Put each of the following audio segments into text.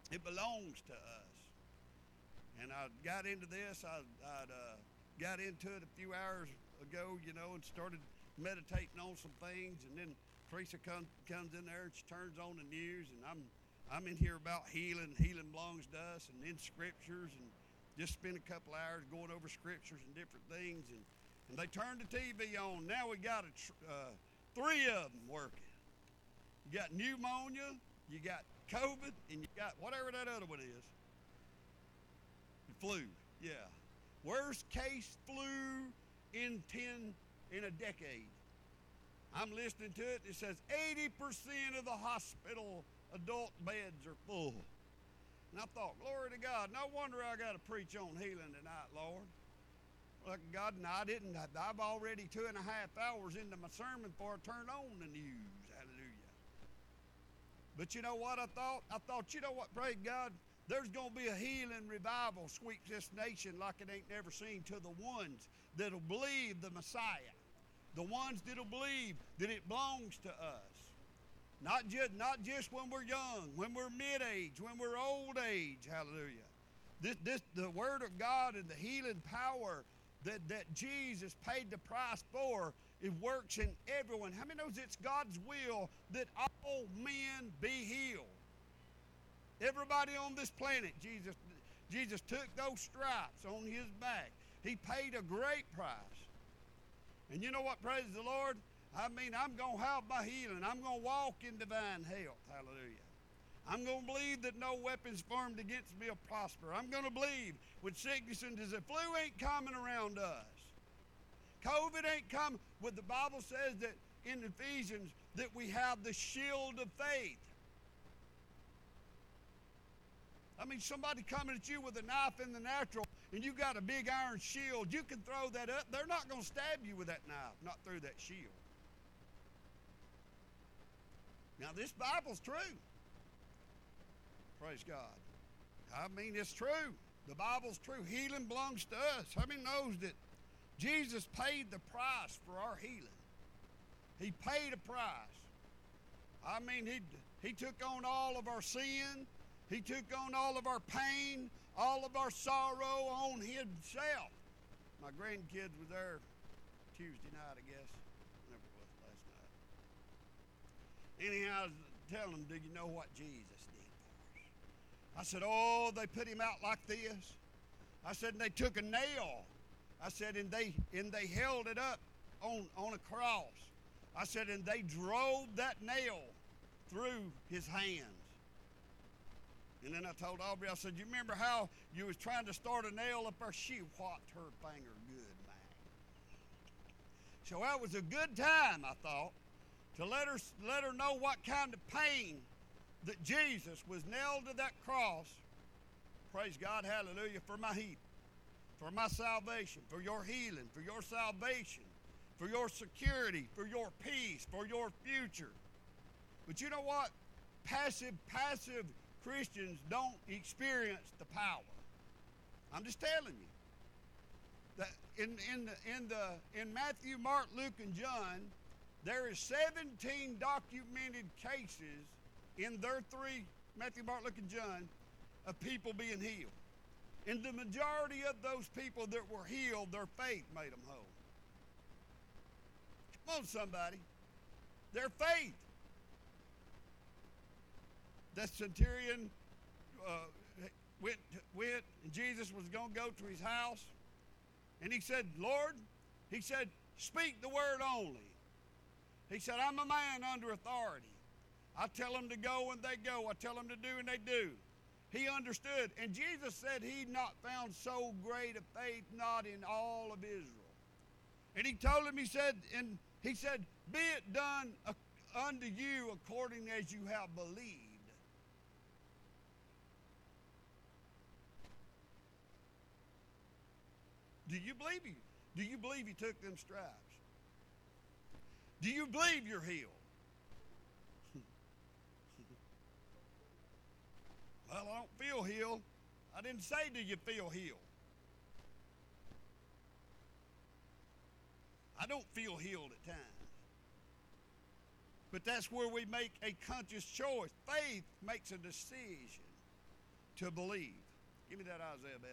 It belongs to us. And I got into this. Got into it a few hours ago, and started meditating on some things. And then Teresa comes in there and she turns on the news, and I'm in here about healing. Healing belongs to us, and in scriptures, and just spent a couple hours going over scriptures and different things. And they turned the TV on. Now we got three of them working. You got pneumonia, you got COVID, and you got whatever that other one is. The flu, yeah. Worst case flu in a decade. I'm listening to it. It says 80% of the hospital adult beds are full. And I thought, glory to God, no wonder I got to preach on healing tonight, Lord. Look, God, and I didn't. I've already 2.5 hours into my sermon before I turned on the news. Hallelujah. But you know what I thought? I thought, you know what, praise God, there's going to be a healing revival sweep this nation like it ain't never seen to the ones that'll believe the Messiah. The ones that'll believe that it belongs to us. Not just when we're young, when we're mid-age, when we're old age. Hallelujah. The Word of God and the healing power that Jesus paid the price for, it works in everyone. How many knows it's God's will that all men be healed? Everybody on this planet, Jesus took those stripes on his back. He paid a great price. And you know what, praise the Lord? I'm going to have my healing. I'm going to walk in divine health. Hallelujah. I'm going to believe that no weapons formed against me will prosper. I'm going to believe with sickness and disease. Flu ain't coming around us. COVID ain't coming. What the Bible says that in Ephesians that we have the shield of faith. Somebody coming at you with a knife in the natural and you got a big iron shield, you can throw that up. They're not going to stab you with that knife, not through that shield. Now, this Bible's true. Praise God. It's true. The Bible's true. Healing belongs to us. How many knows that Jesus paid the price for our healing? He paid a price. He took on all of our sin. He took on all of our pain, all of our sorrow on himself. My grandkids were there Tuesday night, I guess. Whenever it was, last night. Anyhow, I was telling them, do you know what Jesus did for us? I said, oh, they put him out like this. I said, and they took a nail. I said, and they held it up on a cross. I said, and they drove that nail through his hands. And then I told Aubrey, I said, you remember how you was trying to start a nail up her? She whopped her finger good, man. So that was a good time, I thought, to let her know what kind of pain that Jesus was nailed to that cross. Praise God, hallelujah, for my healing, for my salvation, for your healing, for your salvation, for your security, for your peace, for your future. But you know what? Passive Christians don't experience the power. I'm just telling you that in Matthew, Mark, Luke, and John, there is 17 documented cases in their three, Matthew, Mark, Luke, and John, of people being healed. And the majority of those people that were healed, their faith made them whole. Come on, somebody. Their faith. That centurion went, and Jesus was going to go to his house. And he said, Lord, he said, speak the word only. He said, I'm a man under authority. I tell them to go and they go. I tell them to do and they do. He understood. And Jesus said he'd not found so great a faith not in all of Israel. And he told him, he said, be it done unto you according as you have believed. Do you believe he? Do you believe he took them stripes? Do you believe you're healed? Well, I don't feel healed. I didn't say, do you feel healed? I don't feel healed at times. But that's where we make a conscious choice. Faith makes a decision. to believe. Give me that Isaiah, Beth.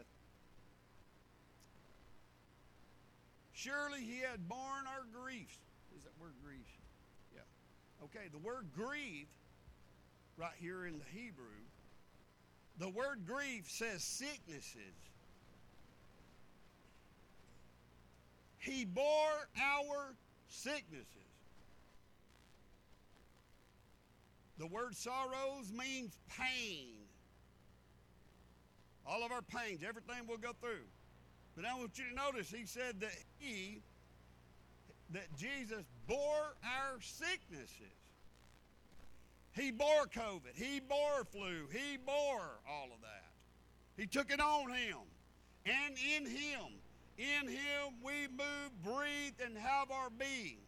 Surely he had borne our griefs. Is that word grief? Yeah. Okay, the word grieve, right here in the Hebrew, the word grief says sicknesses. He bore our sicknesses. The word sorrows means pain. All of our pains, everything we'll go through. But I want you to notice, he said that Jesus bore our sicknesses. He bore COVID. He bore flu. He bore all of that. He took it on him. And in him we move, breathe, and have our being.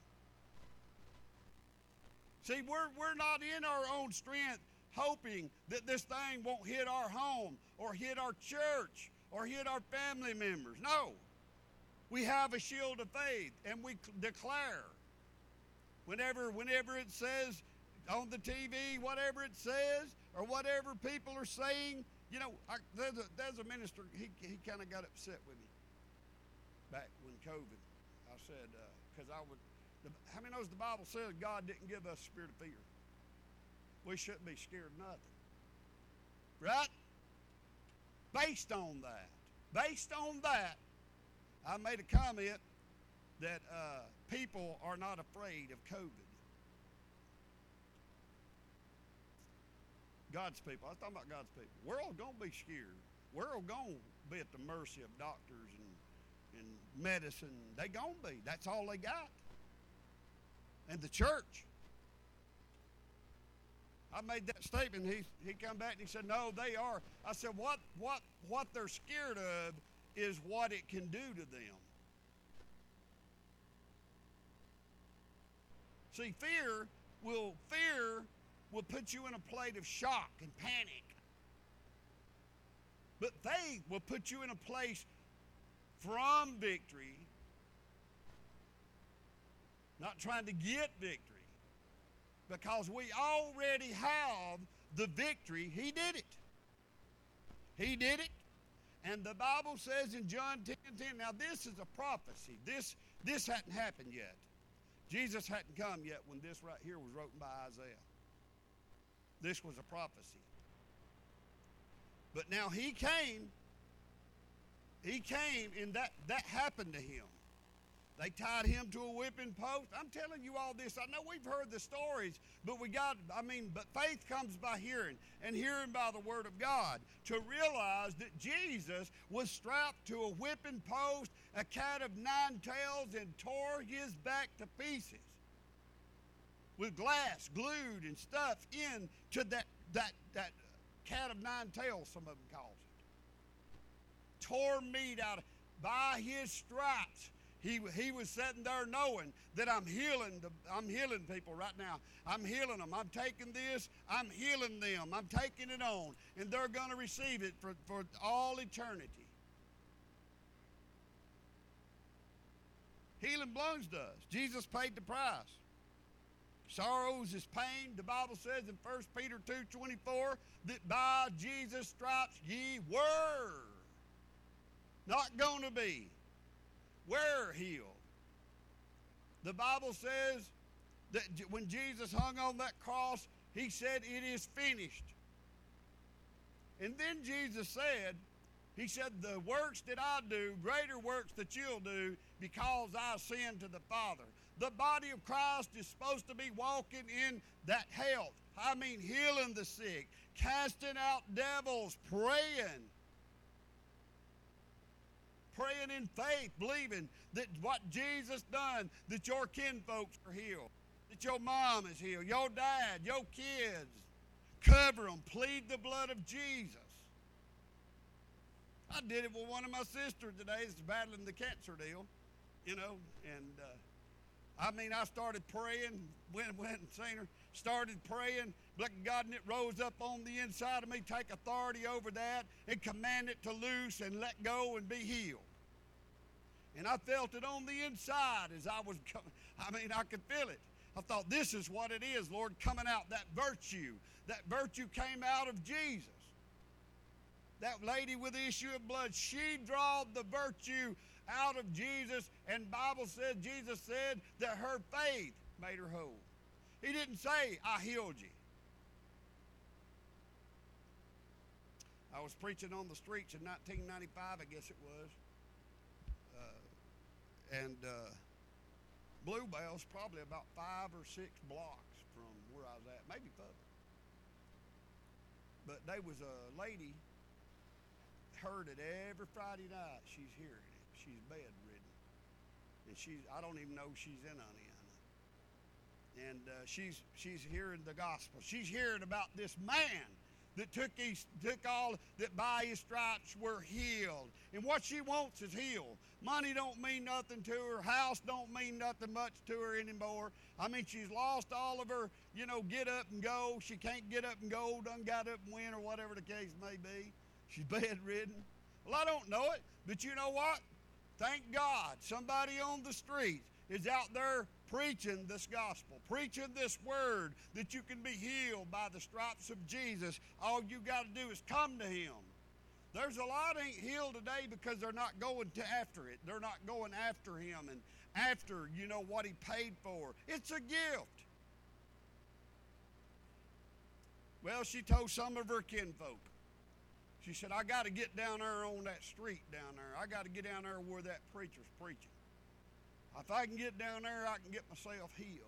See, we're not in our own strength hoping that this thing won't hit our home or hit our church or hit our family members. No. We have a shield of faith, and we declare whenever it says on the TV, whatever it says, or whatever people are saying, you know, there's a minister, he kind of got upset with me back when COVID. I said, because how many knows the Bible says God didn't give us a spirit of fear? We shouldn't be scared of nothing. Right? Based on that, I made a comment that people are not afraid of COVID. God's people. I was talking about God's people. We're all going to be scared. We're all going to be at the mercy of doctors and medicine. They going to be. That's all they got. And the church. I made that statement. He come back and he said, no, they are. I said, what they're scared of is what it can do to them. See, fear will put you in a plate of shock and panic. But faith will put you in a place from victory, not trying to get victory, because we already have the victory. He did it. He did it. And the Bible says in John 10:10, now this is a prophecy. This hadn't happened yet. Jesus hadn't come yet when this right here was written by Isaiah. This was a prophecy. But now he came and that happened to him. They tied him to a whipping post. I'm telling you all this. I know we've heard the stories, but but faith comes by hearing, and hearing by the word of God. To realize that Jesus was strapped to a whipping post, a cat of nine tails, and tore his back to pieces with glass glued and stuffed into that cat of nine tails, some of them calls it. Tore meat out of, by his stripes. He was sitting there knowing that I'm healing people right now. I'm healing them. I'm taking this. I'm healing them. I'm taking it on. And they're going to receive it for all eternity. Healing belongs to us. Jesus paid the price. Sorrows is pain. The Bible says in 1 Peter 2:24 that by Jesus' stripes ye were. Not going to be. We're healed. The Bible says that when Jesus hung on that cross, he said, it is finished. And then Jesus said, he said, the works that I do, greater works that you'll do, because I ascend to the Father. The body of Christ is supposed to be walking in that health. I mean, healing the sick, casting out devils, praying in faith, believing that what Jesus done, that your kinfolks are healed, that your mom is healed, your dad, your kids. Cover them, plead the blood of Jesus. I did it with one of my sisters today that's battling the cancer deal, and I started praying, went and seen her, started praying, blessing God, and it rose up on the inside of me, take authority over that, and command it to loose and let go and be healed. And I felt it on the inside as I was coming. I could feel it. I thought, this is what it is, Lord, coming out, that virtue. That virtue came out of Jesus. that lady with the issue of blood, she drawed the virtue out of Jesus, and Bible says, Jesus said that her faith made her whole. He didn't say, I healed you. I was preaching on the streets in 1995, I guess it was. Bluebell's probably about 5 or 6 blocks from where I was at, maybe further. But there was a lady, heard it every Friday night. She's hearing it. She's bedridden. And I don't even know she's in Oniana. And she's hearing the gospel. She's hearing about this man that took all, that by his stripes were healed. And what she wants is healed. Money don't mean nothing to her. House don't mean nothing much to her anymore. I mean, she's lost all of her, get up and go. She can't get up and go, done got up and win, or whatever the case may be. She's bedridden. Well, I don't know it, but you know what? Thank God somebody on the street is out there preaching this gospel, preaching this word that you can be healed by the stripes of Jesus. All you got to do is come to him. There's a lot ain't healed today because they're not going after it. They're not going after him and after, what he paid for. It's a gift. Well, she told some of her kinfolk. She said, I got to get down there on that street down there. I got to get down there where that preacher's preaching. If I can get down there, I can get myself healed.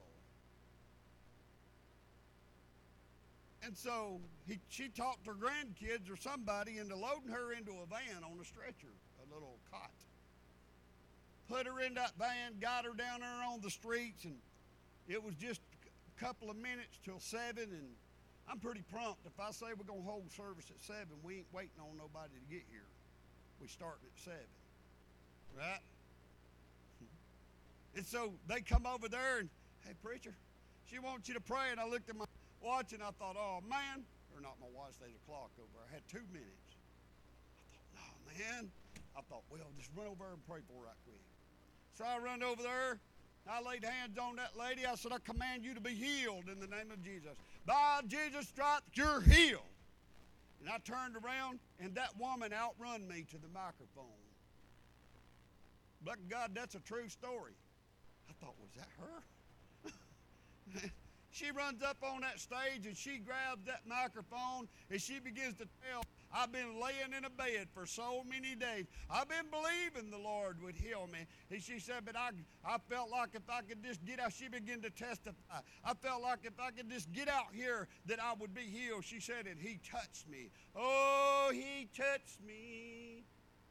And so she talked her grandkids or somebody into loading her into a van on a stretcher, a little cot. Put her in that van, got her down there on the streets, and it was just a couple of minutes till 7, and I'm pretty prompt. If I say we're going to hold service at 7, we ain't waiting on nobody to get here. We're starting at 7, right? And so they come over there and, hey, preacher, she wants you to pray. And I looked at my watch and I thought, oh, man. Or not my watch, there's a clock over there. I had 2 minutes. I thought, no, man. I thought, well, just run over there and pray for her right quick. So I run over there. I laid hands on that lady. I said, I command you to be healed in the name of Jesus. By Jesus' stripes, you're healed. And I turned around, and that woman outrun me to the microphone. But God, that's a true story. I thought, was that her? She runs up on that stage and she grabs that microphone and she begins to tell, I've been laying in a bed for so many days. I've been believing the Lord would heal me. And she said, but I felt like if I could just get out, she began to testify. I felt like if I could just get out here that I would be healed. She said, and he touched me. Oh, he touched me.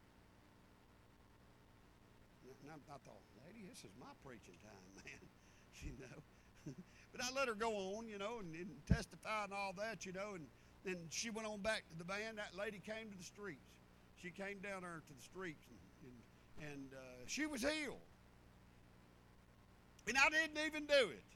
And I thought, lady, this is my preaching time, man. But I let her go on, and testify and all that, and then she went on back to the van. That lady came to the streets. She came down there to the streets, and she was healed. And I didn't even do it.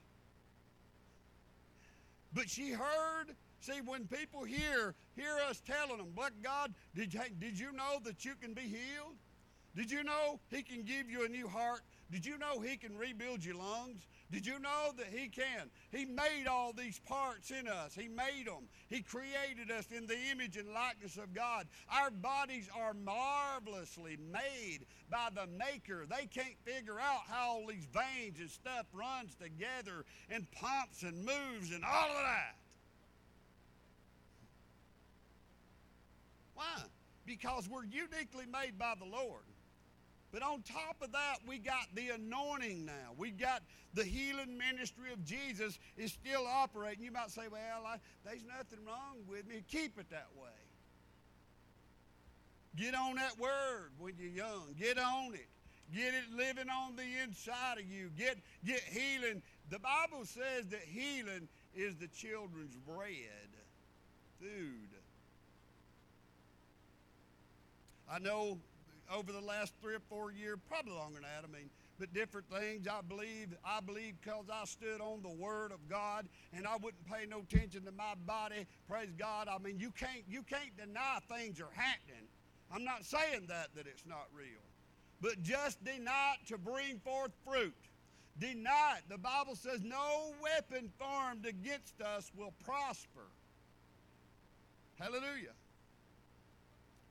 But she heard. See, when people hear us telling them, but God, did you know that you can be healed? Did you know he can give you a new heart? Did you know he can rebuild your lungs? Did you know that he can? He made all these parts in us. He made them. He created us in the image and likeness of God. Our bodies are marvelously made by the Maker. They can't figure out how all these veins and stuff runs together and pumps and moves and all of that. Why? Because we're uniquely made by the Lord. But on top of that, we got the anointing now. We got the healing ministry of Jesus is still operating. You might say, well, there's nothing wrong with me. Keep it that way. Get on that word when you're young. Get on it. Get it living on the inside of you. Get healing. The Bible says that healing is the children's bread, food. I know over the last 3 or 4 years, probably longer than that, but different things, I believe because I stood on the Word of God and I wouldn't pay no attention to my body, praise God. You can't deny things are happening. I'm not saying that it's not real. But just deny it to bring forth fruit. Deny it. The Bible says no weapon formed against us will prosper. Hallelujah.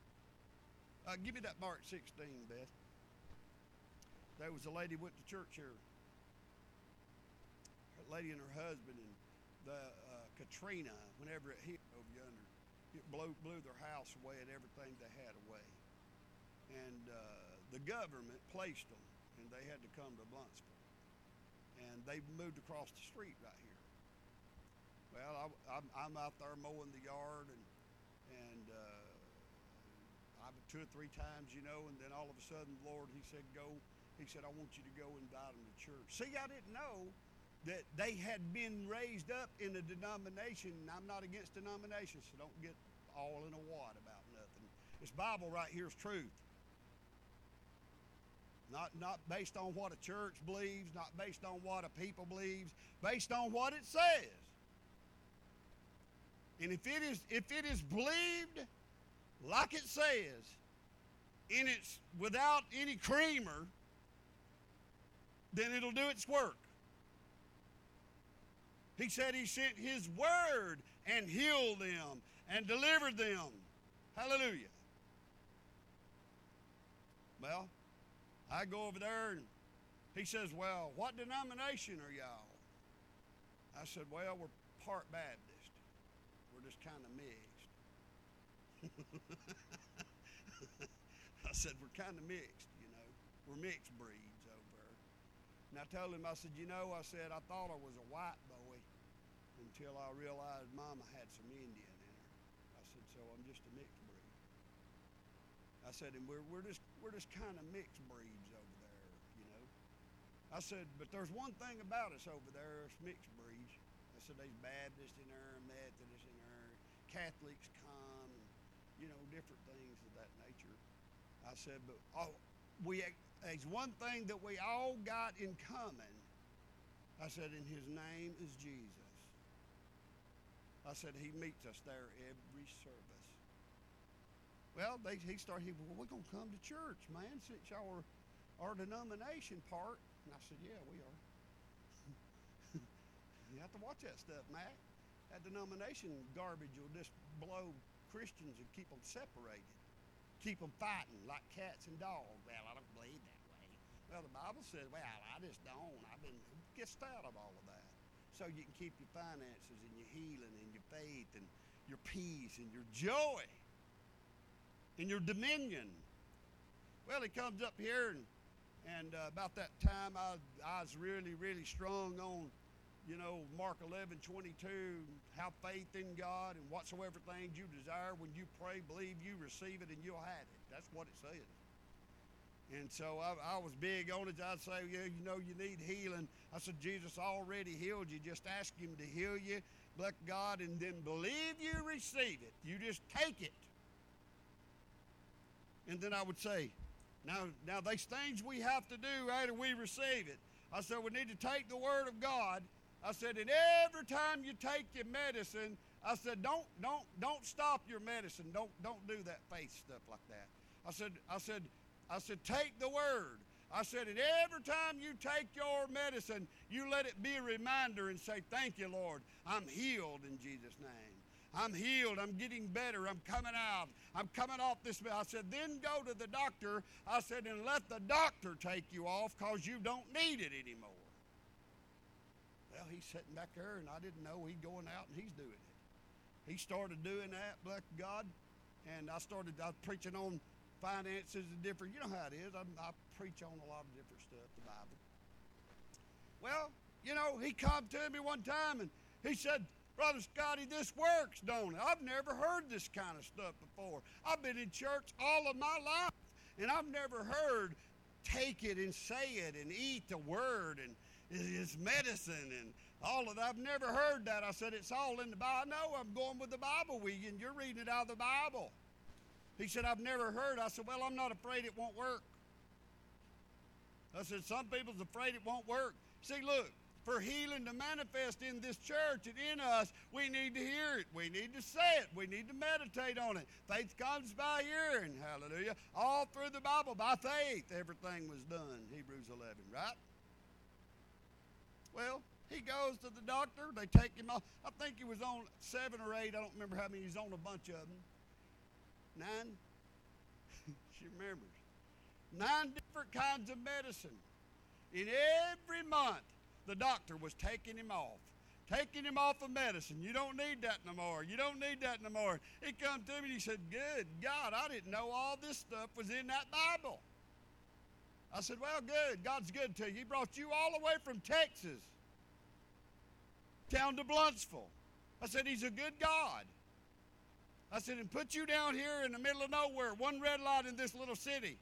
Give me that Mark 16, Beth. There was a lady went to church here. A lady and her husband, and the Katrina, whenever it hit over yonder, it blew their house away and everything they had away. And the government placed them, and they had to come to Blunsville. And they moved across the street right here. Well, I'm out there mowing the yard, and I've 2 or 3 times, and then all of a sudden, the Lord, He said, go. He said, I want you to go invite them to church. See, I didn't know that they had been raised up in a denomination, and I'm not against denominations, so don't get all in a wad about nothing. This Bible right here is truth. Not based on what a church believes, not based on what a people believes, based on what it says. And if it is believed like it says, and it's without any creamer, then it'll do its work. He said He sent His word and healed them and delivered them. Hallelujah. Well, I go over there, and he says, well, what denomination are y'all? I said, well, we're part Baptist. We're just kind of mixed. I said, we're kind of mixed, We're mixed breeds over there. And I told him, I said, I thought I was a white boy until I realized Mama had some Indian in her. I said, so I'm just a mixed breed. I said, and we're just kind of mixed breeds over there, I said, but there's one thing about us over there, it's mixed breeds. I said, there's Baptists in there, Methodists in there, Catholics come, and, different things of that nature. I said, but there's one thing that we all got in common. I said, and His name is Jesus. I said, He meets us there every service. Well, we're going to come to church, man, since y'all are denomination part. And I said, yeah, we are. You have to watch that stuff, Matt. That denomination garbage will just blow Christians and keep them separated. Keep them fighting like cats and dogs. Well, I don't believe that way. Well, the Bible says, well, I just don't. Get out of all of that. So you can keep your finances and your healing and your faith and your peace and your joy and your dominion. Well, he comes up here, and about that time, I was really, really strong on, Mark 11:22, have faith in God, and whatsoever things you desire, when you pray, believe you receive it, and you'll have it. That's what it says. And so I was big on it. I'd say, yeah, you need healing. I said, Jesus already healed you. Just ask Him to heal you, bless God, and then believe you receive it. You just take it. And then I would say, now these things we have to do after we receive it. I said, we need to take the Word of God. I said, and every time you take your medicine, I said, don't stop your medicine. Don't do that faith stuff like that. I said, take the Word. I said, and every time you take your medicine, you let it be a reminder and say, thank you, Lord. I'm healed in Jesus' name. I'm healed. I'm getting better. I'm coming out. I'm coming off this. I said, then go to the doctor. I said, and let the doctor take you off because you don't need it anymore. Well, he's sitting back there, and I didn't know he's going out, and he's doing it. He started doing that, bless God, and I was preaching on finances and different, you know how it is. I preach on a lot of different stuff, the Bible. Well, he come to me one time, and he said, Brother Scotty, this works, don't it? I've never heard this kind of stuff before. I've been in church all of my life, and I've never heard take it and say it and eat the Word and it's medicine and all of that. I've never heard that. I said, it's all in the Bible. No, I'm going with the Bible, and you're reading it out of the Bible. He said, I've never heard. I said, well, I'm not afraid it won't work. I said, some people's afraid it won't work. See, look, for healing to manifest in this church and in us, we need to hear it. We need to say it. We need to meditate on it. Faith comes by hearing, hallelujah. All through the Bible, by faith, everything was done, Hebrews 11, right? Well, he goes to the doctor. They take him off. I think he was on 7 or 8. I don't remember how many. He's on a bunch of them. 9. She remembers. 9 different kinds of medicine. In every month, the doctor was taking him off. Taking him off of medicine. You don't need that no more. You don't need that no more. He come to me and he said, good God, I didn't know all this stuff was in that Bible. I said, well, good. God's good to you. He brought you all the way from Texas down to Bluntsville. I said, he's a good God. I said, and put you down here in the middle of nowhere, one red light in this little city.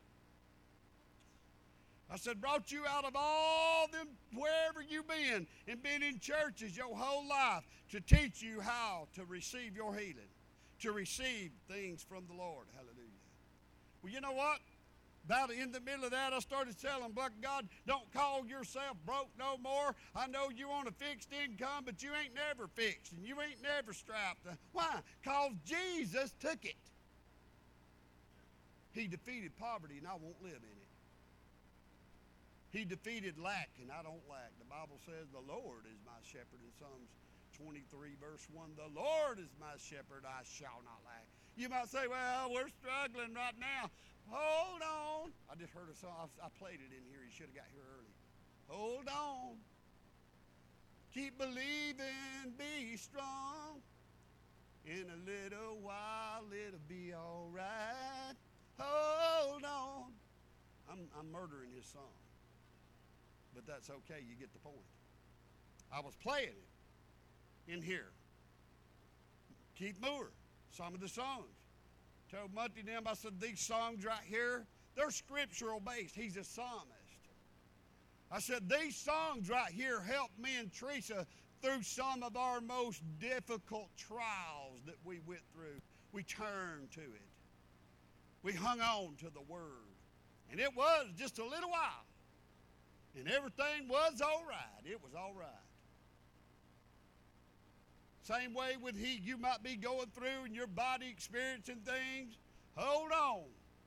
I said, brought you out of all them, wherever you been, and been in churches your whole life to teach you how to receive your healing, to receive things from the Lord. Hallelujah. Well, you know what? About in the middle of that, I started telling, but God, don't call yourself broke no more. I know you want a fixed income, but you ain't never fixed, and you ain't never strapped. Why? Because Jesus took it. He defeated poverty, and I won't live in it. He defeated lack, and I don't lack. The Bible says the Lord is my shepherd in Psalms 23, verse 1. The Lord is my shepherd, I shall not lack. You might say, well, we're struggling right now. Hold on. I just heard a song. I played it in here. You should have got here early. Hold on. Keep believing, be strong. In a little while, it'll be all right. Hold on. I'm murdering his song. But that's okay. You get the point. I was playing it in here. Keith Moore, some of the songs. Told Monty and them, I said, these songs right here, they're scriptural based. He's a psalmist. I said, these songs right here helped me and Teresa through some of our most difficult trials that we went through. We turned to it. We hung on to the Word. And it was just a little while. And everything was all right. It was all right. Same way with heat, you might be going through and your body experiencing things. Hold on.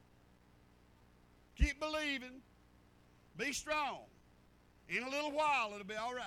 Keep believing. Be strong. In a little while, it'll be all right.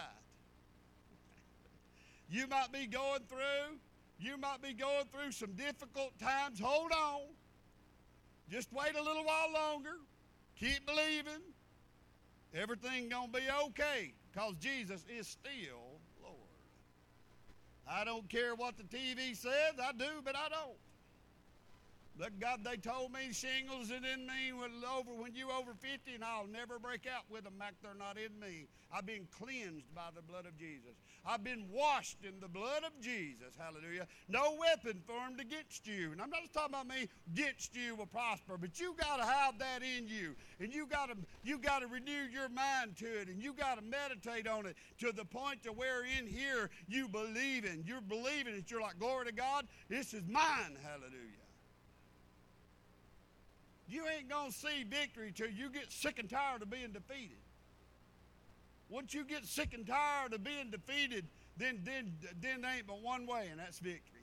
You might be going through some difficult times. Hold on. Just wait a little while longer. Keep believing. Everything's going to be okay because Jesus is still Lord. I don't care what the TV says. I do, but I don't. But God, they told me shingles is in me when you over 50, and I'll never break out with them back there, not in me. I've been cleansed by the blood of Jesus. I've been washed in the blood of Jesus. Hallelujah. No weapon formed against you. And I'm not just talking about me, against you will prosper, but you got to have that in you. And you got to renew your mind to it, and you got to meditate on it to the point to where in here you believe in. You're believing it. You're like, glory to God, this is mine. Hallelujah. You ain't going to see victory till you get sick and tired of being defeated. Once you get sick and tired of being defeated, then there ain't but one way, and that's victory.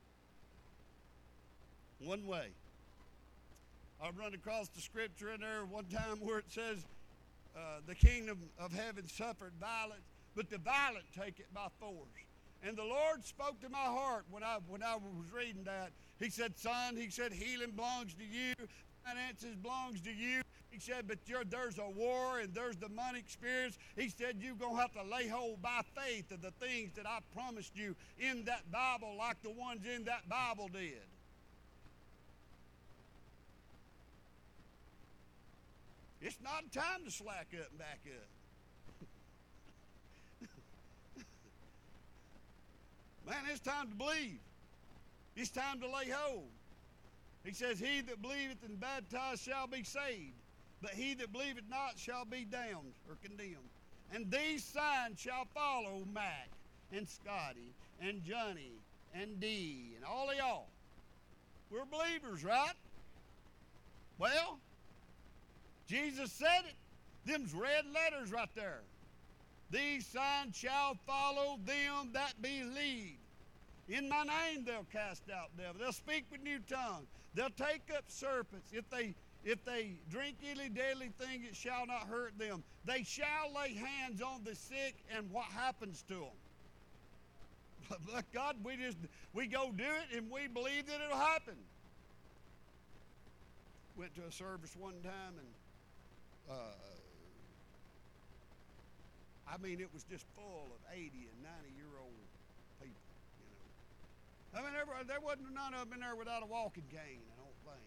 One way. I've run across the scripture in there one time where it says, the kingdom of heaven suffered violence, but the violent take it by force. And the Lord spoke to my heart when I was reading that. He said, son, he said, healing belongs to you. Finances belongs to you. He said, but there's a war and there's the money experience. He said, you're going to have to lay hold by faith of the things that I promised you in that Bible like the ones in that Bible did. It's not time to slack up and back up. Man, it's time to believe. It's time to lay hold. He says, he that believeth and baptized shall be saved, but he that believeth not shall be damned or condemned. And these signs shall follow Mac and Scotty and Johnny and Dee and all of y'all. We're believers, right? Well, Jesus said it. Them's red letters right there. These signs shall follow them that believe. In my name they'll cast out devils. They'll speak with new tongues. They'll take up serpents. If they drink any deadly thing, it shall not hurt them. They shall lay hands on the sick, and what happens to them? But God, we go do it, and we believe that it'll happen. went to a service one time, and I mean, it was just full of 80 and 90-year-old people, you know. I mean, there wasn't none of them in there without a walking cane, I don't think.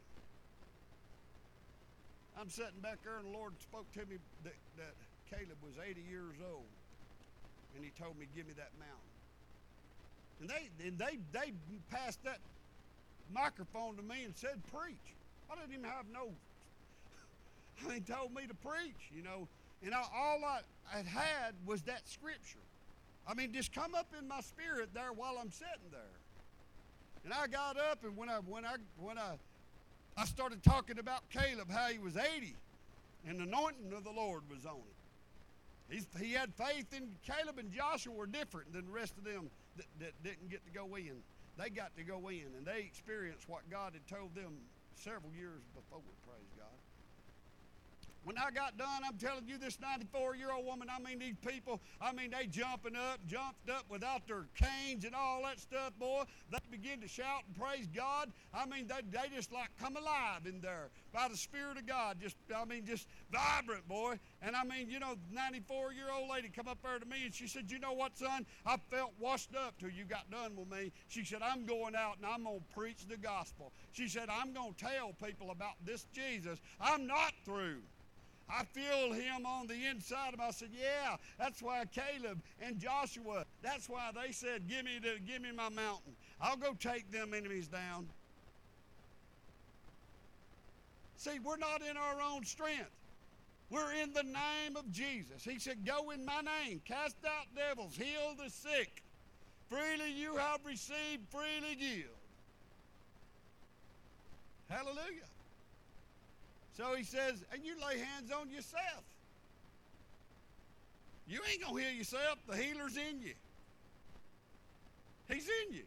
I'm sitting back there, and the Lord spoke to me that Caleb was 80 years old, and he told me, give me that mountain. And they passed that microphone to me and said, preach. I didn't even have no, they told me to preach, you know. And all I had was that scripture. I mean, just come up in my spirit there while I'm sitting there. And I got up, and when I started talking about Caleb, how he was 80, and the anointing of the Lord was on him. He had faith in Caleb, and Joshua were different than the rest of them that didn't get to go in. They got to go in, and they experienced what God had told them several years before, praise God. When I got done, I'm telling you, this 94-year-old woman, I mean, these people, I mean, they jumped up without their canes and all that stuff, boy. They begin to shout and praise God. I mean, they just like come alive in there by the Spirit of God. Just vibrant, boy. And I mean, you know, 94-year-old lady come up there to me, and she said, you know what, son? I felt washed up till you got done with me. She said, I'm going out and I'm going to preach the gospel. She said, I'm going to tell people about this Jesus. I'm not through. I feel him on the inside of me. I said, yeah, that's why Caleb and Joshua, that's why they said, give me my mountain. I'll go take them enemies down. See, we're not in our own strength. We're in the name of Jesus. He said, go in my name, cast out devils, heal the sick. Freely you have received, freely give. Hallelujah. So he says, and you lay hands on yourself. You ain't going to heal yourself. The healer's in you. He's in you.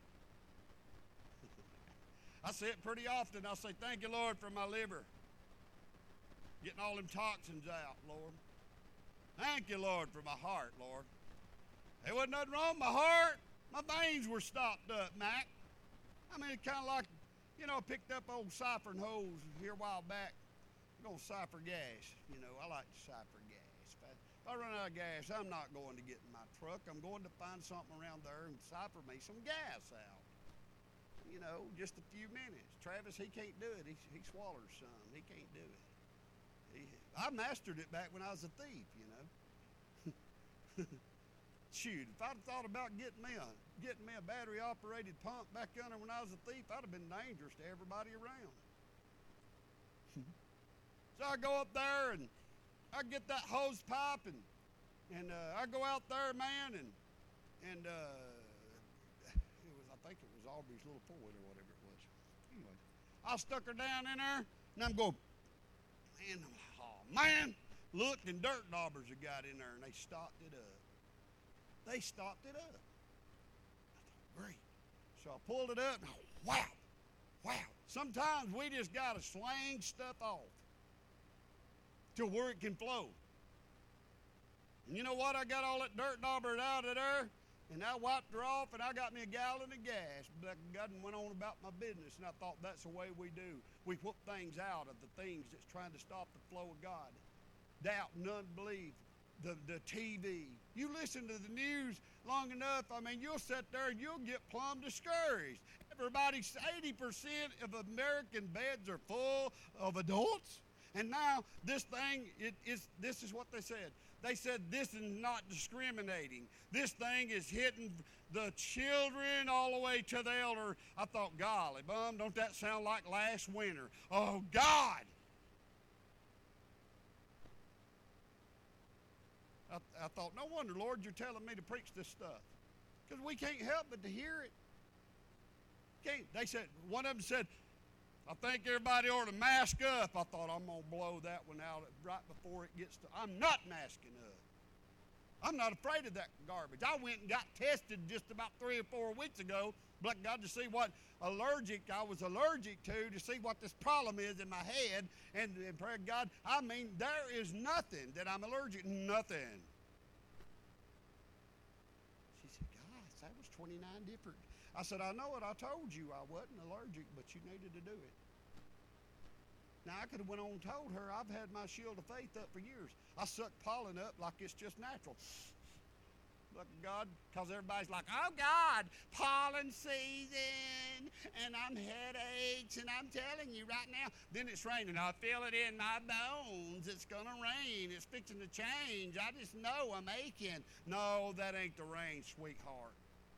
I say it pretty often. I say, thank you, Lord, for my liver. Getting all them toxins out, Lord. Thank you, Lord, for my heart, Lord. There wasn't nothing wrong with my heart. My veins were stopped up, Mac. I mean, it's kind of like, you know, I picked up old siphon hose here a while back. I'm going to siphon gas. You know, I like to siphon gas. If I run out of gas, I'm not going to get in my truck. I'm going to find something around there and siphon me some gas out. You know, just a few minutes. Travis, he can't do it. He swallows some. He can't do it. I mastered it back when I was a thief, you know. Shoot, if I'd thought about getting me a battery-operated pump back under when I was a thief, I'd have been dangerous to everybody around. So I go up there, and I get that hose pipe, and I go out there, man, and it was, I think it was Aubrey's little Ford or whatever it was. Anyway, I stuck her down in there, and I'm going, man, look, and dirt daubers have got in there, and they stopped it up. They stopped it up. I thought, great. So I pulled it up, and wow. Sometimes we just got to slang stuff off to where it can flow. And you know what? I got all that dirt daubered out of there, and I wiped her off, and I got me a gallon of gas. But God went on about my business, and I thought that's the way we do. We put things out of the things that's trying to stop the flow of God. Doubt and unbelief, the TV. You listen to the news long enough, I mean, you'll sit there and you'll get plumb discouraged. Everybody's 80% of American beds are full of adults. And now this thing, this is what they said. They said this is not discriminating. This thing is hitting the children all the way to the elder. I thought, golly, bum, don't that sound like last winter? Oh, God. I thought, no wonder, Lord, you're telling me to preach this stuff. Because we can't help but to hear it. They said, one of them said, I think everybody ought to mask up. I thought, I'm going to blow that one out right before it gets to, I'm not masking up. I'm not afraid of that garbage. I went and got tested just about 3 or 4 weeks ago, bless God, to see what I was allergic to see what this problem is in my head. And pray God, I mean, there is nothing that I'm allergic to, nothing. She said, gosh, that was 29 different. I said, I know it. I told you I wasn't allergic, but you needed to do it. Now, I could have went on and told her I've had my shield of faith up for years. I suck pollen up like it's just natural. Look, God, because everybody's like, oh, God, pollen season, and I'm headaches, and I'm telling you right now, then it's raining. I feel it in my bones. It's going to rain. It's fixing to change. I just know I'm aching. No, that ain't the rain, sweetheart.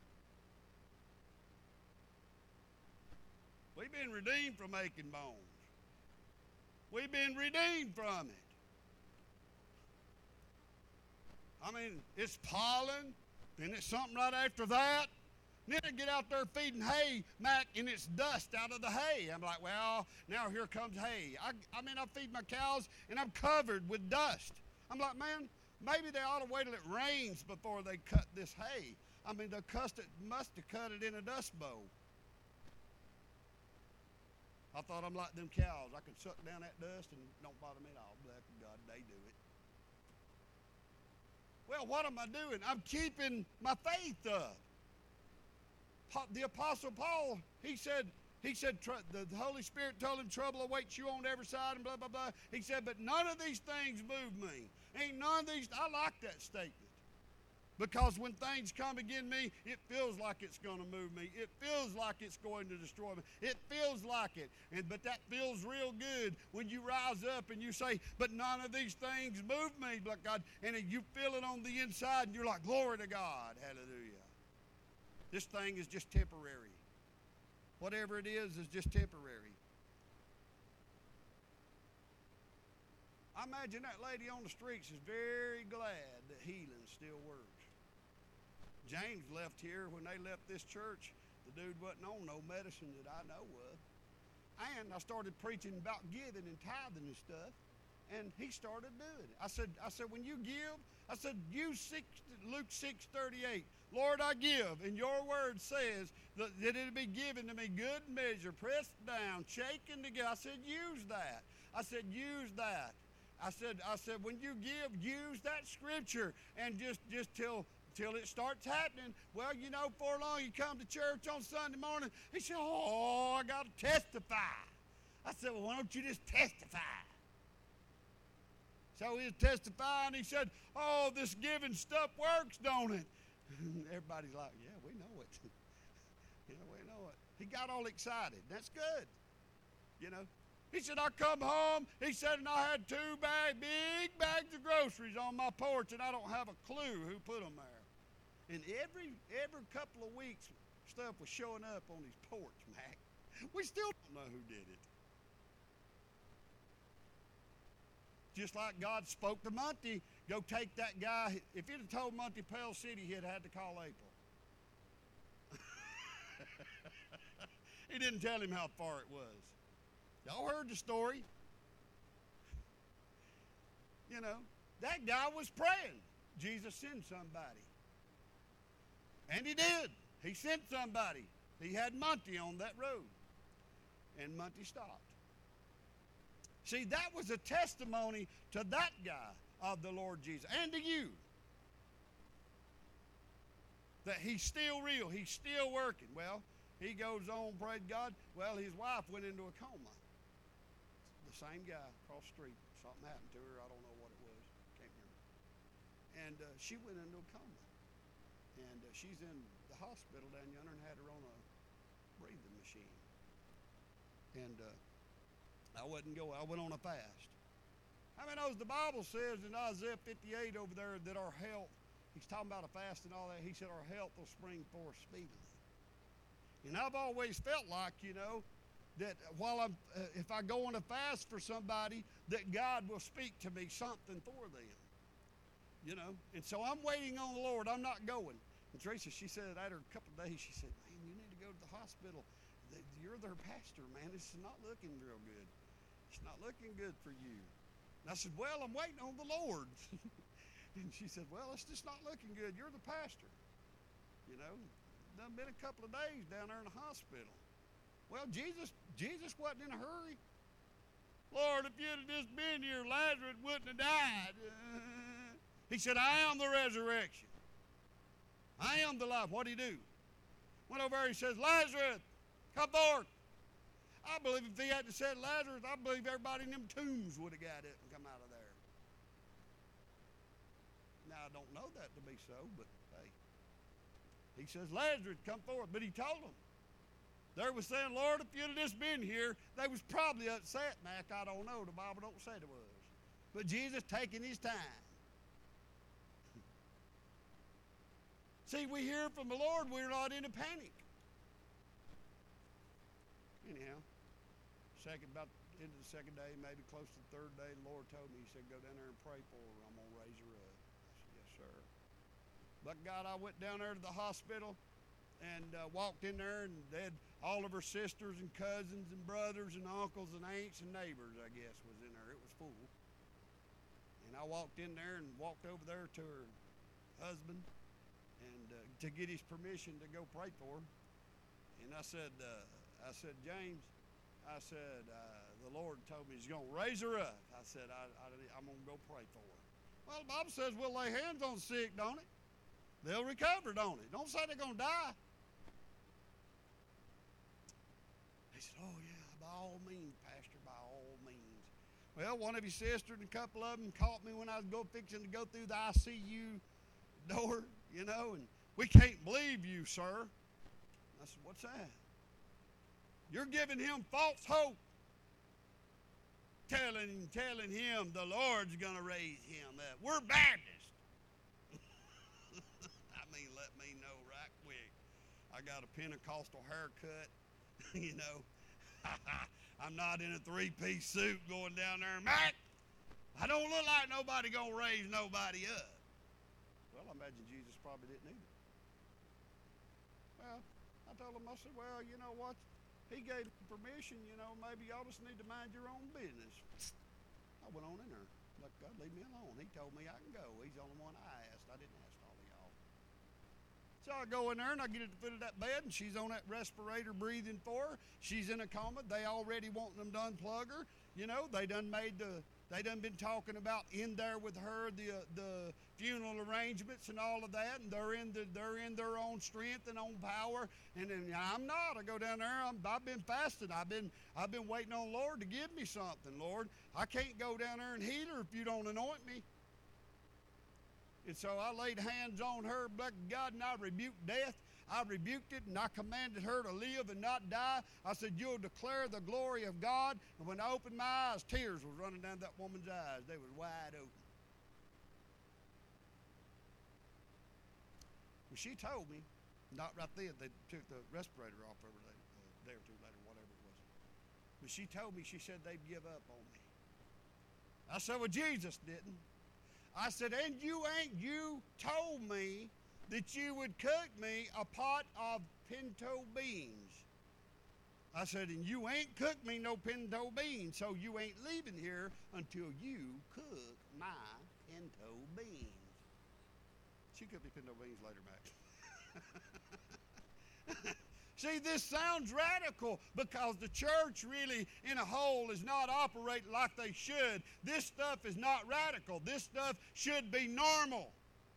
We've been redeemed from aching bones. We've been redeemed from it. I mean, it's pollen, then it's something right after that. Then I get out there feeding hay, Mac, and it's dust out of the hay. I'm like, well, now here comes hay. I feed my cows, and I'm covered with dust. I'm like, man, maybe they ought to wait till it rains before they cut this hay. I mean, they must have cut it in a dust bowl. I thought I'm like them cows. I can suck down that dust and don't bother me at all. Bless God, they do it. Well, what am I doing? I'm keeping my faith up. The Apostle Paul, he said, the Holy Spirit told him trouble awaits you on every side and blah, blah, blah. He said, but none of these things move me. Ain't none of these, I like that statement. Because when things come against me, it feels like it's going to move me. It feels like it's going to destroy me. It feels like it. But that feels real good when you rise up and you say, but none of these things move me, but God. And you feel it on the inside and you're like, glory to God. Hallelujah. This thing is just temporary. Whatever it is just temporary. I imagine that lady on the streets is very glad that healing still works. James left here. When they left this church, the dude wasn't on no medicine that I know of. And I started preaching about giving and tithing and stuff, and he started doing it. I said, when you give, I said, use Luke 6:38. Lord, I give, and your word says that it'll be given to me good measure, pressed down, shaken together. I said, use that. I said, use that. I said, when you give, use that scripture, and just till it starts happening. Well, before long you come to church on Sunday morning. He said, oh, I got to testify. I said, well, why don't you just testify? So he was testifying. He said, oh, this giving stuff works, don't it? Everybody's like, yeah, we know it. We know it. He got all excited. That's good. He said, I come home, he said, and I had big bags of groceries on my porch, and I don't have a clue who put them there. And every couple of weeks, stuff was showing up on his porch, Mac. We still don't know who did it. Just like God spoke to Monty, go take that guy. If he'd have told Monty Pell City, he'd had to call April. He didn't tell him how far it was. Y'all heard the story. That guy was praying. Jesus sent somebody. And he did. He sent somebody. He had Monty on that road. And Monty stopped. See, that was a testimony to that guy of the Lord Jesus and to you. That he's still real. He's still working. Well, he goes on, praise God. Well, his wife went into a coma. The same guy across the street. Something happened to her. I don't know what it was. Can't remember. And she went into a coma. And she's in the hospital down yonder and had her on a breathing machine. And I wouldn't go. I went on a fast. How many knows the Bible says in Isaiah 58 over there that our health, he's talking about a fast and all that, he said our health will spring forth speedily. And I've always felt like, that while if I go on a fast for somebody, that God will speak to me something for them. And so I'm waiting on the Lord. I'm not going. And Teresa, she said after a couple of days, she said, man, you need to go to the hospital. You're their pastor, man. This is not looking real good. It's not looking good for you. And I said, well, I'm waiting on the Lord. And she said, well, it's just not looking good. You're the pastor. Done been a couple of days down there in the hospital. Well, Jesus wasn't in a hurry. Lord, if you'd have just been here, Lazarus wouldn't have died. He said, I am the resurrection. I am the life. What did he do? Went over there, he says, Lazarus, come forth. I believe if he hadn't said Lazarus, I believe everybody in them tombs would have got up and come out of there. Now, I don't know that to be so, but hey. He says, Lazarus, come forth. But he told them. They was saying, Lord, if you'd have just been here, they was probably upset, Mac. I don't know. The Bible don't say it was. But Jesus taking his time. See, we hear from the Lord, we're not in a panic. Anyhow, about into the second day, maybe close to the third day, the Lord told me, he said, go down there and pray for her. I'm going to raise her up. I said, yes, sir. But God, I went down there to the hospital and walked in there, and they had all of her sisters and cousins and brothers and uncles and aunts and neighbors, I guess, was in there. It was full. And I walked in there and walked over there to her husband and to get his permission to go pray for her. And I said, James, the Lord told me he's going to raise her up. I said, I'm going to go pray for her. Well, the Bible says we'll lay hands on the sick, don't it? They'll recover, don't it? Don't say they're going to die. He said, oh, yeah, by all means, Pastor, by all means. Well, one of his sisters and a couple of them caught me when I was fixing to go through the ICU door, and we can't believe you, sir. I said, what's that? You're giving him false hope. Telling him the Lord's going to raise him up. We're Baptists. Let me know right quick. I got a Pentecostal haircut, I'm not in a three-piece suit going down there, Mac. I don't look like nobody going to raise nobody up. Well, I imagine Jesus probably didn't either. Well, I told him, I said, well, you know what? He gave me permission, maybe y'all just need to mind your own business. I went on in there. Let God leave me alone. He told me I can go. He's the only one I asked. I didn't ask all of y'all. So I go in there and I get at the foot of that bed, and she's on that respirator breathing for her. She's in a coma. They already want them to unplug her. They done been talking about in there with her the funeral arrangements and all of that, and they're in their own strength and own power. And then I'm not. I go down there. I've been fasting. I've been waiting on the Lord to give me something. Lord, I can't go down there and heal her if you don't anoint me. And so I laid hands on her, blessed God, and I rebuked death. I rebuked it, and I commanded her to live and not die. I said, you'll declare the glory of God. And when I opened my eyes, tears were running down that woman's eyes. They were wide open. Well, she told me, not right then, they took the respirator off over a day or two later, whatever it was. But she told me, she said they'd give up on me. I said, well, Jesus didn't. I said, and you told me that you would cook me a pot of pinto beans. I said, and you ain't cooked me no pinto beans, so you ain't leaving here until you cook my pinto beans. She cooked me pinto beans later, Mac. See, this sounds radical because the church really, in a whole, is not operating like they should. This stuff is not radical. This stuff should be normal.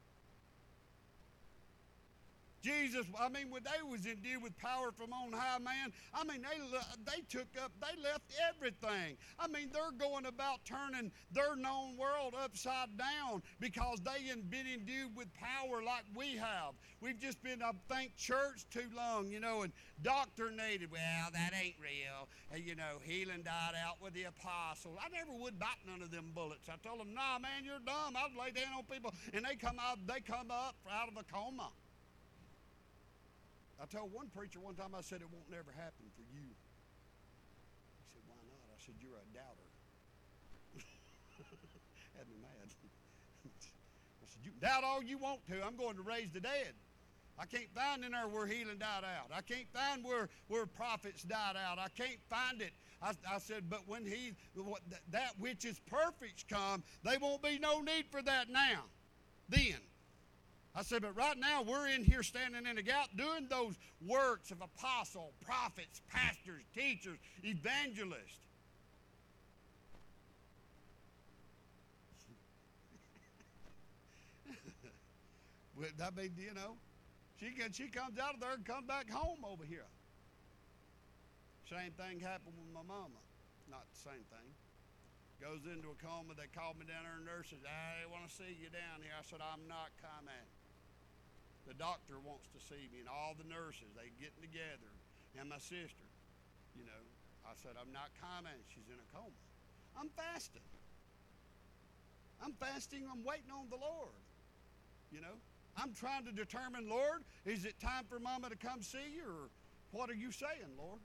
Jesus, when they was endued with power from on high, man, they left everything. They're going about turning their known world upside down because they ain't been endued with power like we have. We've just been, church too long, and doctrinated. Well, that ain't real. Healing died out with the apostles. I never would bite none of them bullets. I told them, nah, man, you're dumb. I'd lay down on people, and they come up out of a coma. I told one preacher one time, I said, it won't never happen for you. He said, why not? I said, you're a doubter. Had me mad. I said, you can doubt all you want to. I'm going to raise the dead. I can't find in there where healing died out. I can't find where prophets died out. I can't find it. I said, but when that which is perfect come, there won't be no need for that now. Then. I said, but right now we're in here standing in the gap doing those works of apostle, prophets, pastors, teachers, evangelists. She comes out of there and comes back home over here. Same thing happened with my mama. Not the same thing. Goes into a coma. They called me down there, nurses. I want to see you down here. I said, I'm not coming. The doctor wants to see me, and all the nurses, they getting together, and my sister, you know. I said, I'm not coming. She's in a coma. I'm fasting. I'm fasting. I'm waiting on the Lord, you know. I'm trying to determine, Lord, is it time for Mama to come see you, or what are you saying, Lord?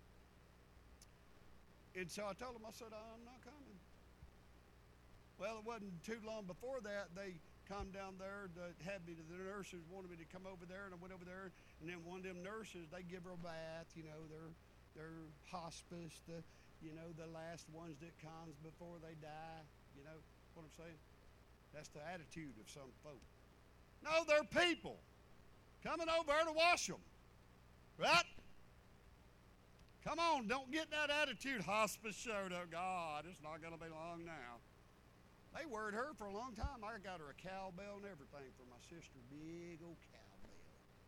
And so I told him, I said, I'm not coming. Well, it wasn't too long before that, they come down there to have me, the nurses wanted me to come over there, and I went over there, and then one of them nurses, they give her a bath, you know, they're hospice, the last ones that comes before they die, you know what I'm saying? That's the attitude of some folk. No, they're people coming over there to wash them, right? Come on, don't get that attitude. Hospice showed up. God, it's not going to be long now. They worried her for a long time. I got her a cowbell and everything for my sister. Big old cowbell.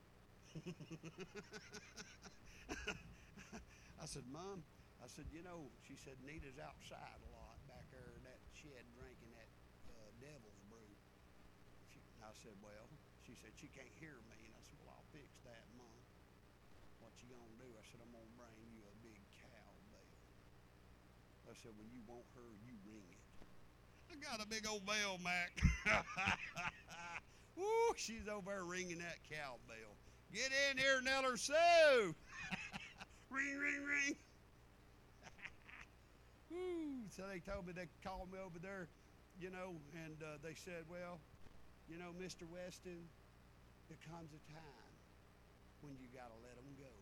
I said, Mom, she said, Nita's outside a lot back there in that shed drinking that devil's brew. I said, well, she said, she can't hear me. And I said, well, I'll fix that, Mom. What you going to do? I said, I'm going to bring you a big cowbell. I said, when you want her, you ring it. I got a big old bell, Mac. Woo, she's over there ringing that cowbell. Get in here, Neller Sue. Ring, ring, ring. Woo. So they told me, they called me over there, you know, and they said, well, you know, Mr. Weston, there comes a time when you got to let them go.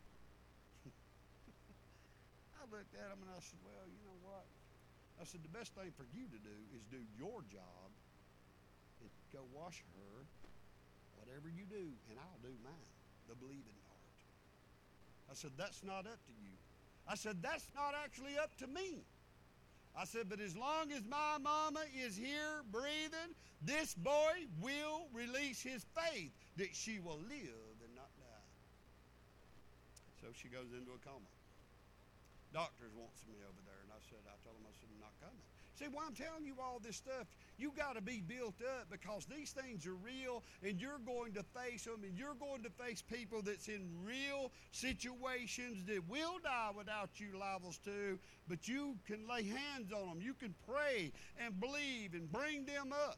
I looked at him and I said, well, you know what? I said, the best thing for you to do is do your job and go wash her, whatever you do, and I'll do mine, the believing part. I said, that's not up to you. I said, that's not actually up to me. I said, but as long as my mama is here breathing, this boy will release his faith that she will live and not die. So she goes into a coma. Doctors wants me over there, and I told them, I'm not coming. See, why I'm telling you all this stuff, you got to be built up because these things are real, and you're going to face them, and you're going to face people that's in real situations that will die without you liable to, but you can lay hands on them. You can pray and believe and bring them up.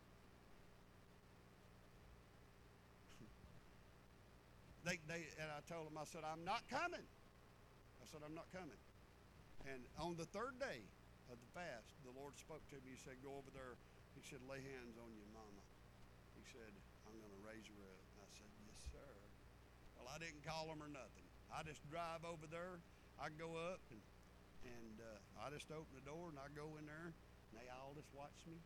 And I told them, I said, I'm not coming. I said, I'm not coming. And on the third day of the fast, the Lord spoke to me. He said, go over there. He said, lay hands on your mama. He said, I'm going to raise her up. And I said, yes, sir. Well, I didn't call them or nothing. I just drive over there. I go up, and I just open the door, and I go in there, and they all just watch me.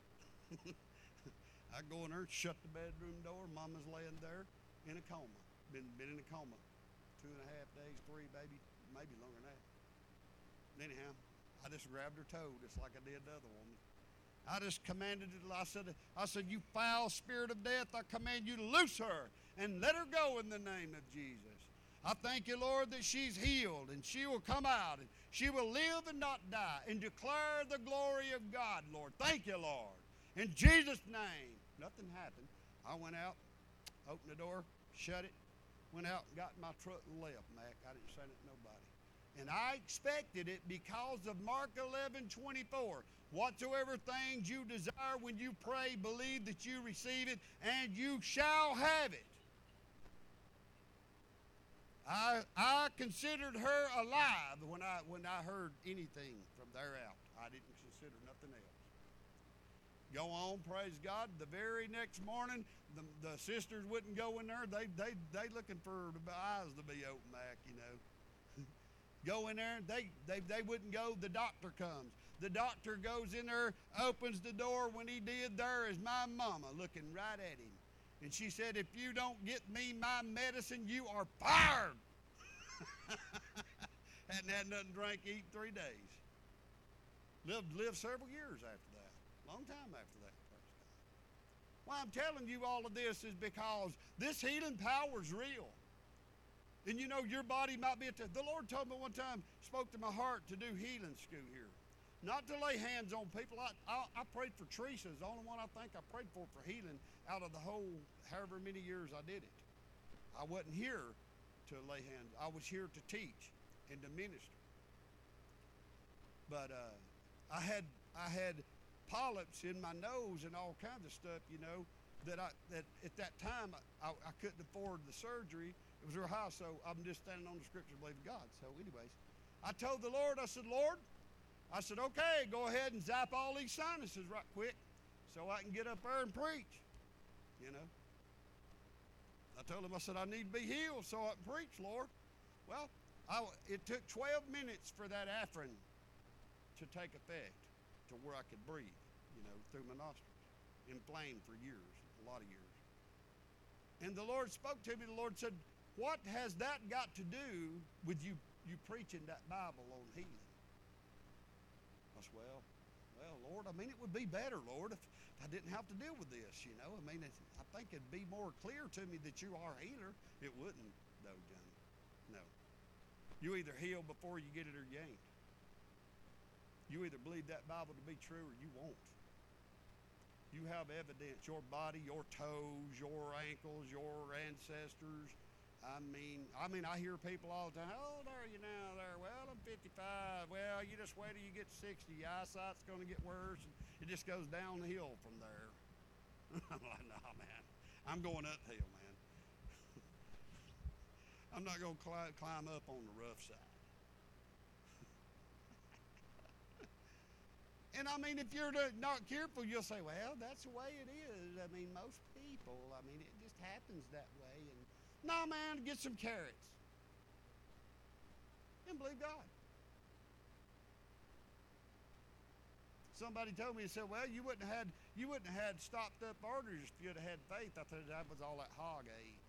I go in there, shut the bedroom door. Mama's laying there in a coma. Been in a coma 2.5 days, 3, maybe longer than that. Anyhow, I just grabbed her toe just like I did the other woman. I just commanded it. I said, you foul spirit of death, I command you to loose her and let her go in the name of Jesus. I thank you, Lord, that she's healed and she will come out and she will live and not die and declare the glory of God, Lord. Thank you, Lord. In Jesus' name. Nothing happened. I went out, opened the door, shut it, went out and got in my truck and left, Mac. I didn't say it to nobody. And I expected it because of Mark 11:24. Whatsoever things you desire when you pray, believe that you receive it, and you shall have it. I considered her alive when I heard anything from there out. I didn't consider nothing else. Go on, praise God. The very next morning, the sisters wouldn't go in there. They looking for the eyes to be open, Mac, you know. Go in there, they wouldn't go. The doctor comes. The doctor goes in there, opens the door. When he did, there is my mama looking right at him. And she said, if you don't get me my medicine, you are fired. Hadn't had nothing to drink, eat 3 days. Lived several years after that. Long time after that. Why I'm telling you all of this is because this healing power is real. And you know, your body might be the Lord told me one time, spoke to my heart to do healing school here. Not to lay hands on people. I prayed for Teresa. It's the only one I think I prayed for healing out of the whole however many years I did it. I wasn't here to lay hands. I was here to teach and to minister. But I had polyps in my nose and all kinds of stuff, you know, that at that time I couldn't afford the surgery. It was real high, so I'm just standing on the scripture believing God. So anyways, I told the Lord, I said, Lord, okay, go ahead and zap all these sinuses right quick so I can get up there and preach, you know. I told him, I said, I need to be healed so I can preach, Lord. Well, it took 12 minutes for that Afrin to take effect to where I could breathe, you know, through my nostrils. Inflamed for years, a lot of years. And the Lord spoke to me. The Lord said, what has that got to do with you preaching that Bible on healing? I said, well, Lord, I mean, it would be better, Lord, if I didn't have to deal with this, you know. I mean, I think it'd be more clear to me that you are a healer. It wouldn't, though, Johnny. No. You either heal before you get it or you ain't. You either believe that Bible to be true or you won't. You have evidence, your body, your toes, your ankles, your ancestors. I mean, I hear people all the time, how old are you now there? Well, I'm 55. Well, you just wait till you get 60. Your eyesight's going to get worse. And it just goes downhill from there. I'm like, no, man. I'm going uphill, man. I'm not going to climb up on the rough side. And I mean, if you're not careful, you'll say, well, that's the way it is. I mean, most people, I mean, it just happens that way. And no, man, get some carrots. And believe God. Somebody told me, he said, well, you wouldn't have had stopped up arteries if you'd have had faith. I thought that was all that hog ate.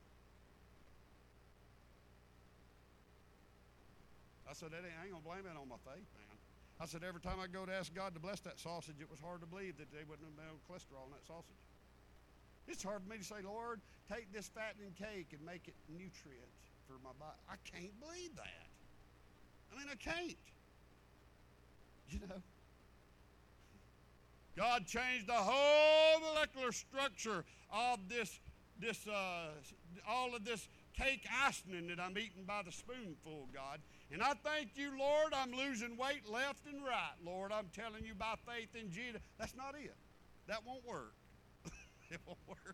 I said, I ain't gonna blame it on my faith, man. I said, every time I go to ask God to bless that sausage, it was hard to believe that they wouldn't have been cholesterol in that sausage. It's hard for me to say, Lord, take this fattening cake and make it nutrient for my body. I can't believe that. I mean, I can't. You know. God changed the whole molecular structure of all of this cake icing that I'm eating by the spoonful, God. And I thank you, Lord, I'm losing weight left and right, Lord. I'm telling you by faith in Jesus. That's not it. That won't work. It won't work.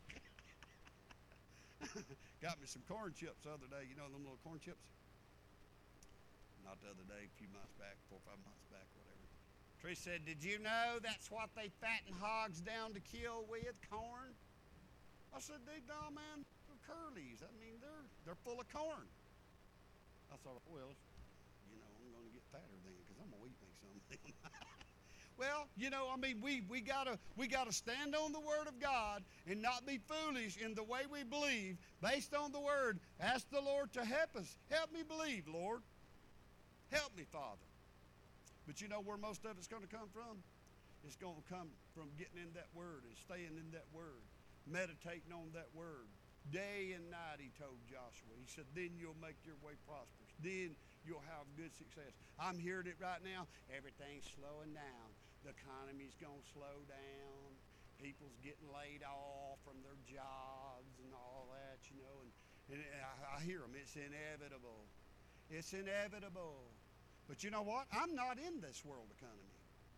Got me some corn chips the other day. You know them little corn chips? Not the other day, a few months back, 4 or 5 months back, whatever. Trish said, did you know that's what they fatten hogs down to kill with, corn? I said, no, man, they're curlies. I mean, they're full of corn. I thought, well, you know, I'm going to get fatter then because I'm going to eat me some of them. Well, you know, I mean, we gotta stand on the Word of God and not be foolish in the way we believe based on the Word. Ask the Lord to help us. Help me believe, Lord. Help me, Father. But you know where most of it's going to come from? It's going to come from getting in that Word and staying in that Word, meditating on that Word. Day and night, he told Joshua. He said, then you'll make your way prosperous. Then you'll have good success. I'm hearing it right now. Everything's slowing down. The economy's going to slow down. People's getting laid off from their jobs and all that, you know. And I hear them. It's inevitable. It's inevitable. But you know what? I'm not in this world economy.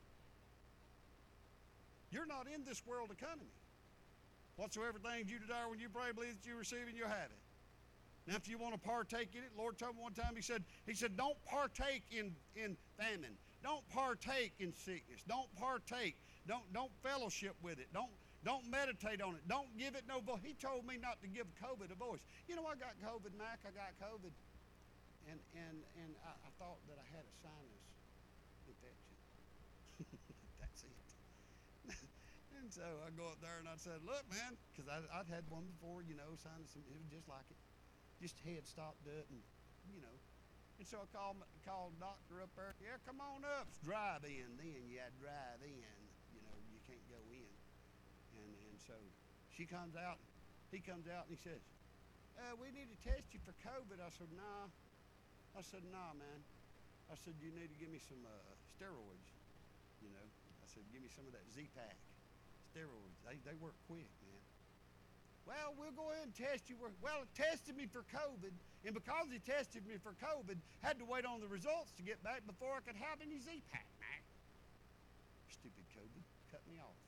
You're not in this world economy. Whatsoever things you desire when you pray, believe that you receive and you'll have it. Now, if you want to partake in it, the Lord told me one time, he said, don't partake in famine. Don't partake in sickness. Don't partake. Don't fellowship with it. Don't meditate on it. Don't give it no voice. He told me not to give COVID a voice. You know, I got COVID, Mac. I got COVID. And I thought that I had a sinus infection. That's it. And so I go up there and I said, look, man, because I'd had one before, you know, sinus, it was just like it. Just head stopped up and, you know. And so I called the doctor up there. Yeah, come on up. It's drive-in then. You had drive-in. You know, you can't go in. And so she comes out. He comes out and he says, we need to test you for COVID. I said, nah. I said, nah, man. I said, you need to give me some steroids, you know. I said, give me some of that Z-Pack steroids. They work quick, man. Well, we'll go ahead and test you. Well, it tested me for COVID, and because he tested me for COVID, had to wait on the results to get back before I could have any Z-Pack, man. Stupid COVID, cut me off.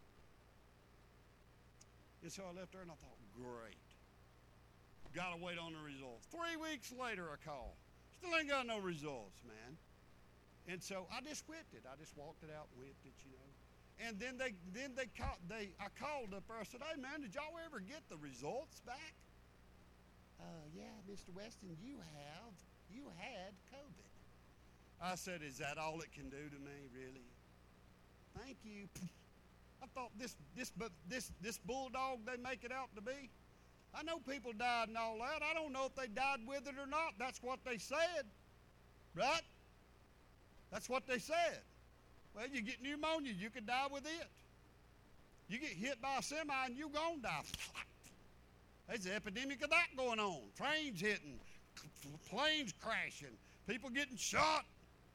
And so I left there and I thought, great. Gotta wait on the results. 3 weeks later, I call. Still ain't got no results, man. And so I just whipped it. I just walked it out, whipped it, you know. And then I called up there. I said, hey, man, did y'all ever get the results back? Yeah, Mr. Weston, you had COVID. I said, is that all it can do to me, really? Thank you. I thought this bulldog they make it out to be. I know people died and all that. I don't know if they died with it or not. That's what they said, right? That's what they said. Well, you get pneumonia, you could die with it. You get hit by a semi and you gonna die. There's an epidemic of that going on. Trains hitting, planes crashing, people getting shot.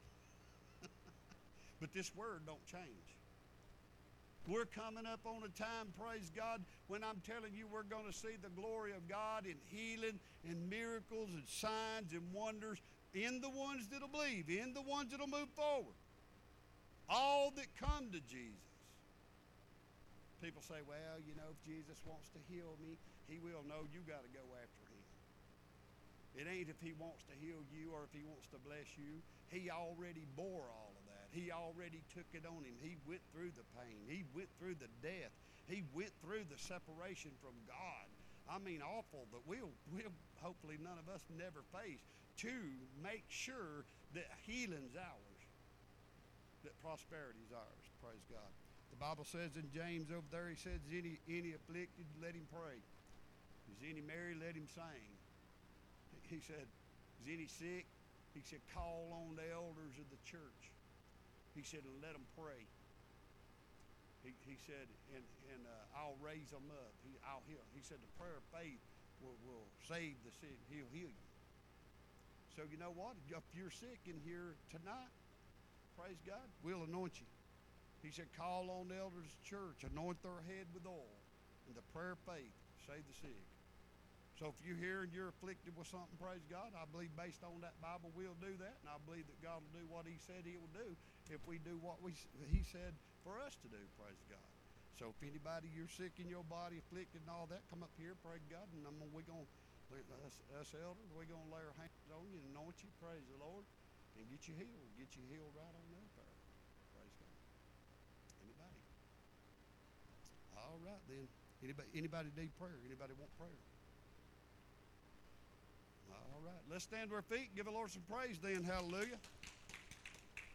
But this word don't change. We're coming up on a time, praise God, when I'm telling you we're going to see the glory of God in healing and miracles and signs and wonders in the ones that'll believe, in the ones that'll move forward. All that come to Jesus. People say, well, you know, if Jesus wants to heal me, he will. No, you got to go after him. It ain't if he wants to heal you or if he wants to bless you. He already bore all of that. He already took it on him. He went through the pain. He went through the death. He went through the separation from God. I mean, awful that we'll hopefully none of us never face, to make sure that healing's ours, that prosperity is ours. Praise God. The Bible says in James over there, he says, any afflicted, let him pray. Is any merry, let him sing. He said, is any sick? He said, call on the elders of the church. He said, and let them pray. He said, and I'll raise them up. I'll heal. He said, the prayer of faith will save the sick. He'll heal you. So you know what? If you're sick in here tonight, praise God, we'll anoint you. He said, call on the elders of the church, anoint their head with oil, and the prayer of faith save the sick. So if you're here and you're afflicted with something, praise God, I believe based on that Bible we'll do that, and I believe that God will do what he said he will do if we do what he said for us to do, praise God. So if anybody, you're sick in your body, afflicted and all that, come up here, praise God, and we're going to, us elders, we're going to lay our hands on you and anoint you, praise the Lord, and get you healed right on up there. Praise God. Anybody? All right then. Anybody need prayer? Anybody want prayer? All right. Let's stand to our feet and give the Lord some praise then. Hallelujah.